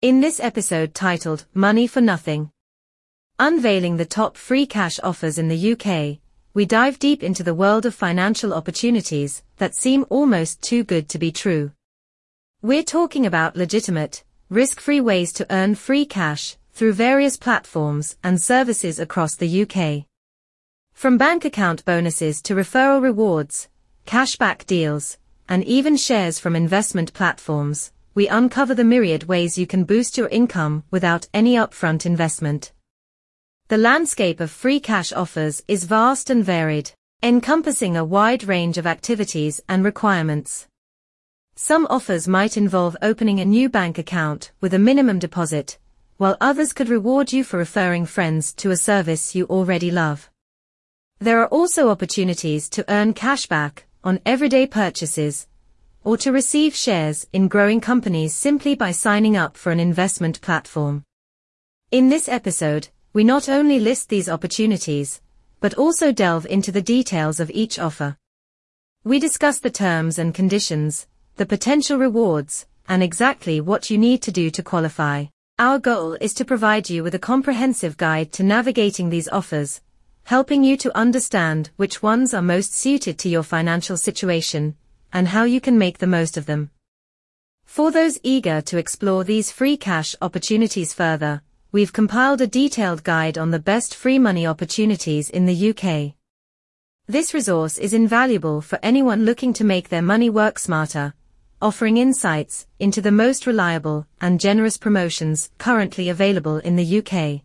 In this episode titled Money for Nothing, unveiling the top free cash offers in the UK, we dive deep into the world of financial opportunities that seem almost too good to be true. We're talking about legitimate, risk-free ways to earn free cash through various platforms and services across the UK. From bank account bonuses to referral rewards, cashback deals, and even shares from investment platforms, we uncover the myriad ways you can boost your income without any upfront investment. The landscape of free cash offers is vast and varied, encompassing a wide range of activities and requirements. Some offers might involve opening a new bank account with a minimum deposit, while others could reward you for referring friends to a service you already love. There are also opportunities to earn cashback on everyday purchases, or to receive shares in growing companies simply by signing up for an investment platform. In this episode, we not only list these opportunities, but also delve into the details of each offer. We discuss the terms and conditions, the potential rewards, and exactly what you need to do to qualify. Our goal is to provide you with a comprehensive guide to navigating these offers, helping you to understand which ones are most suited to your financial situation, and how you can make the most of them. For those eager to explore these free cash opportunities further, we've compiled a detailed guide on the best free money opportunities in the UK. This resource is invaluable for anyone looking to make their money work smarter, offering insights into the most reliable and generous promotions currently available in the UK.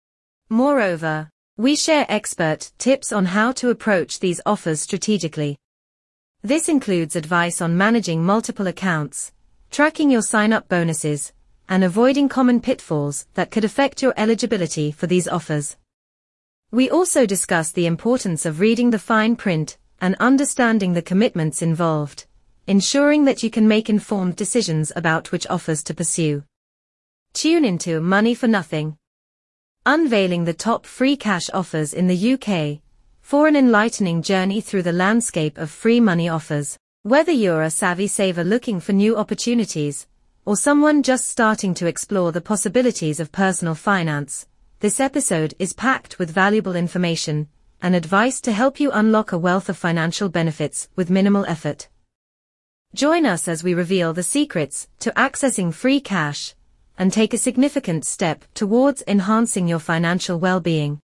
Moreover, we share expert tips on how to approach these offers strategically. This includes advice on managing multiple accounts, tracking your sign-up bonuses, and avoiding common pitfalls that could affect your eligibility for these offers. We also discuss the importance of reading the fine print and understanding the commitments involved, ensuring that you can make informed decisions about which offers to pursue. Tune into Money for Nothing, unveiling the top free cash offers in the UK, for an enlightening journey through the landscape of free money offers. Whether you're a savvy saver looking for new opportunities, or someone just starting to explore the possibilities of personal finance, this episode is packed with valuable information and advice to help you unlock a wealth of financial benefits with minimal effort. Join us as we reveal the secrets to accessing free cash and take a significant step towards enhancing your financial well-being.